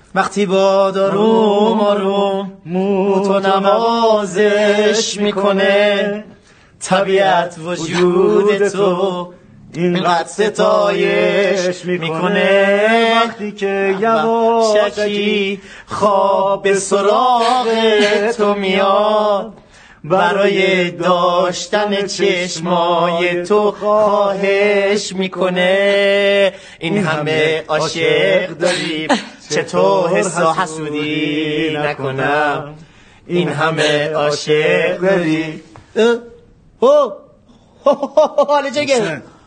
وقتی با داروم آروم موتو نوازش میکنه، طبیعت وجود تو اینقدر ستایش میکنه. وقتی که یواشکی خواب سراغ تو میاد، برای داشتن چشمای تو خواهش میکنه. این همه عاشق داریم چطور حس و حسودی نکنم، این همه عاشق داریم. حالا جگر